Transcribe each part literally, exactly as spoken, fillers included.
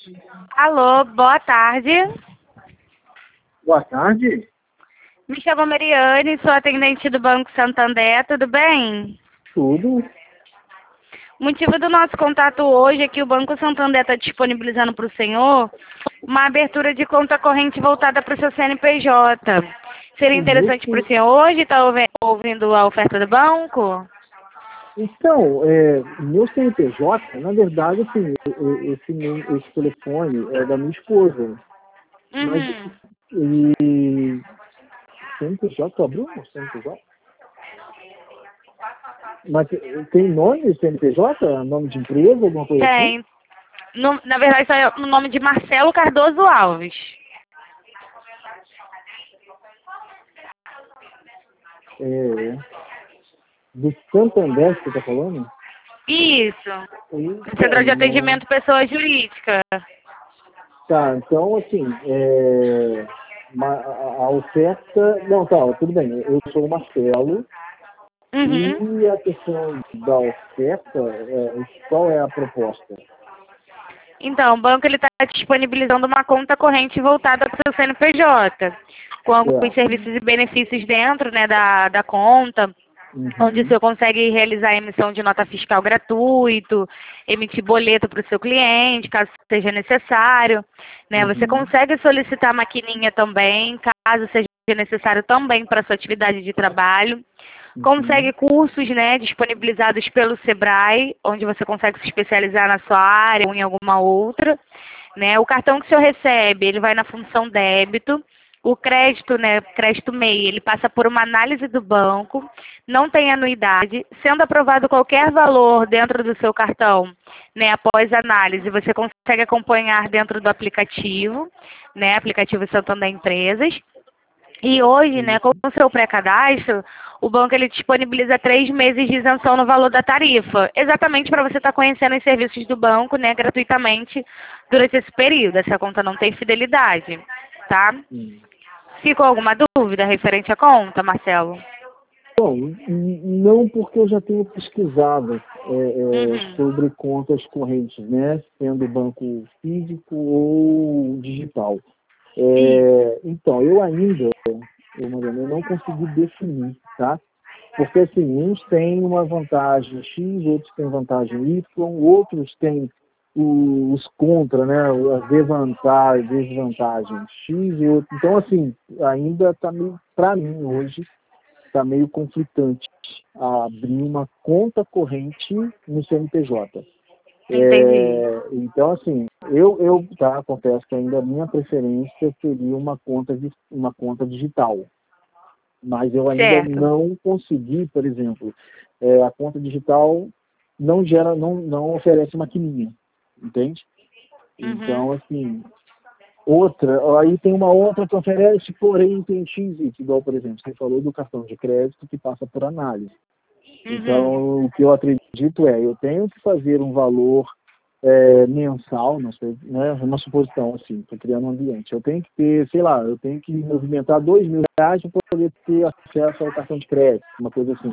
Alô, boa tarde. Boa tarde. Me chamo Mariane, sou atendente do Banco Santander, tudo bem? Tudo. O motivo do nosso contato hoje é que o Banco Santander está disponibilizando para o senhor uma abertura de conta corrente voltada para o seu C N P J. Seria interessante para o Isso. senhor hoje estar ouvindo a oferta do banco? Então, é, meu C N P J, na verdade, assim, e- esse, nu- esse telefone é da minha esposa. Mas, Uhum. e... C N P J, tu abriu um C N P J? Mas tem nome de C N P J? Nome de empresa, alguma coisa assim? Tem. No- na verdade, isso é o nome de Marcelo Cardoso Alves. É, do Santander que você está falando? Isso. Eita, Central de não. Atendimento Pessoa Jurídica. Tá, então, assim, é, ma- a a oferta... Não, tá, tudo bem, eu sou o Marcelo. Uhum. E a questão da oferta, é, qual é a proposta? Então, o banco está disponibilizando uma conta corrente voltada para o seu C N P J, com alguns Certo. serviços e benefícios dentro, né, da, da conta, onde o Uhum. senhor consegue realizar a emissão de nota fiscal gratuito, emitir boleto para o seu cliente, caso seja necessário, né? Você Uhum. consegue solicitar maquininha também, caso seja necessário também para a sua atividade de trabalho. Uhum. Consegue cursos, né, disponibilizados pelo Sebrae, onde você consegue se especializar na sua área ou em alguma outra, né? O cartão que o senhor recebe, ele vai na função débito. O crédito, né, crédito M E I, ele passa por uma análise do banco, não tem anuidade, sendo aprovado qualquer valor dentro do seu cartão, né, após a análise, você consegue acompanhar dentro do aplicativo, né, aplicativo Santander Empresas. E hoje, né, Sim. com o seu pré-cadastro, o banco ele disponibiliza três meses de isenção no valor da tarifa, exatamente para você estar conhecendo os serviços do banco, né, gratuitamente durante esse período. Essa conta não tem fidelidade, tá? Hum. Ficou alguma dúvida referente à conta, Marcelo? Bom, n- não porque eu já tenho pesquisado é, é, Uhum. sobre contas correntes, né? Sendo banco físico ou digital. Isso. É, então, eu ainda, eu, Mariana, eu não consegui definir, tá? Porque, assim, uns têm uma vantagem X, outros têm vantagem Y, outros têm o- os contra, né? As desvantagens, desvantagens X e outros. Então, assim, ainda está meio, para mim, hoje, está meio conflitante abrir uma conta corrente no C N P J. Entendi. É, então, assim, eu, eu tá, confesso que ainda a minha preferência seria uma conta, de, uma conta digital. Mas eu ainda Certo. não consegui, por exemplo, é, a conta digital não gera, não, não oferece maquininha, entende? Uhum. Então, assim, outra, aí tem uma outra que oferece, porém tem X, Y, igual, por exemplo, você falou do cartão de crédito que passa por análise. Uhum. Então, o que eu acredito é, eu tenho que fazer um valor é, mensal, não sei, né, uma suposição assim, estou criando um ambiente. Eu tenho que ter, sei lá, eu tenho que movimentar dois mil reais para poder ter acesso ao cartão de crédito, uma coisa assim.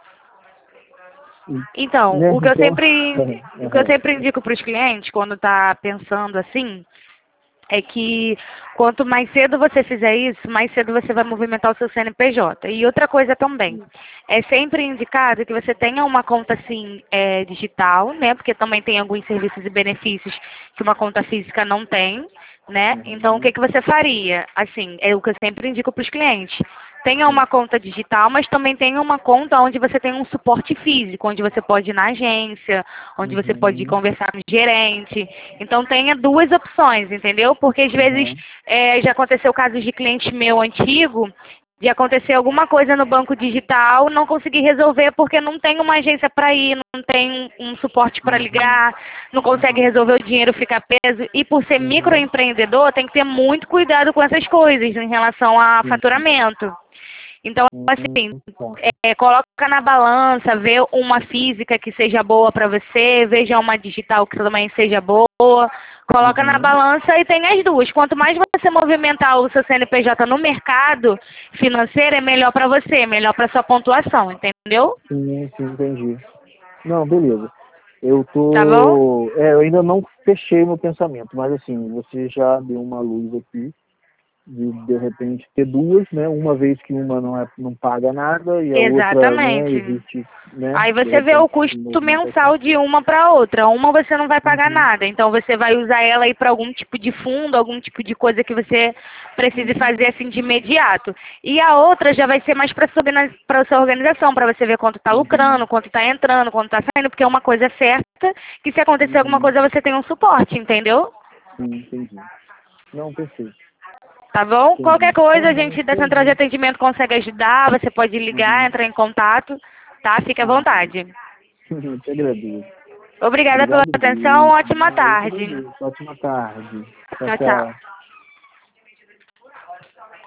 E, Então, né, o que eu então, sempre, o que eu aham, sempre indico para os clientes quando está pensando assim, é que quanto mais cedo você fizer isso, mais cedo você vai movimentar o seu C N P J. E outra coisa também, é sempre indicado que você tenha uma conta assim é, digital, né? Porque também tem alguns serviços e benefícios que uma conta física não tem, né? Então o que uhum, que você faria? Assim, é o que eu sempre indico para os clientes. Tenha sim, uma conta digital, mas também tenha uma conta onde você tem um suporte físico, onde você pode ir na agência, onde você pode ir uhum, conversar com o gerente. Então tenha duas opções, entendeu? Porque às vezes uhum, é, já aconteceu casos de cliente meu antigo, de acontecer alguma coisa no banco digital, não conseguir resolver porque não tem uma agência para ir, não tem um suporte para uhum, ligar, não consegue resolver o dinheiro ficar preso. E por ser uhum, microempreendedor, tem que ter muito cuidado com essas coisas em relação a sim, faturamento. Então, uhum, assim, tá, é, coloca na balança, vê uma física que seja boa para você, veja uma digital que também seja boa, coloca na uhum. balança e tem as duas. Quanto mais você movimentar o seu C N P J no mercado financeiro, é melhor para você, melhor para sua pontuação, entendeu? Sim, sim, entendi. Não, beleza. Eu Tá bom? tô. É, eu ainda não fechei meu pensamento, mas assim, você já deu uma luz aqui de de repente ter duas, né? Uma vez que uma não, é, não paga nada e a outra, né, Exatamente. existe, né, Aí de você vê o repente, custo movimentação. mensal de uma para outra. Uma você não vai pagar Uhum, nada, então você vai usar ela aí para algum tipo de fundo, algum tipo de coisa que você precise uhum, fazer assim de imediato. E a outra já vai ser mais para a sua organização, para você ver quanto está uhum, lucrando, quanto está entrando, quanto está saindo, porque é uma coisa certa que se acontecer alguma uhum. coisa você tem um suporte, entendeu? Sim, entendi. Não, perfeito. Tá bom? Qualquer Entendi. Tá coisa a bom, gente da tá central de bom. atendimento consegue ajudar, você pode ligar, Uhum. entrar em contato, tá? Fique à Sim, sim. vontade. Eu te agradeço. Obrigada pela Obrigado atenção, mesmo. ótima Ah, eu que tarde. agradeço. Ótima tarde. Tchau, Tchau, tchau. tchau.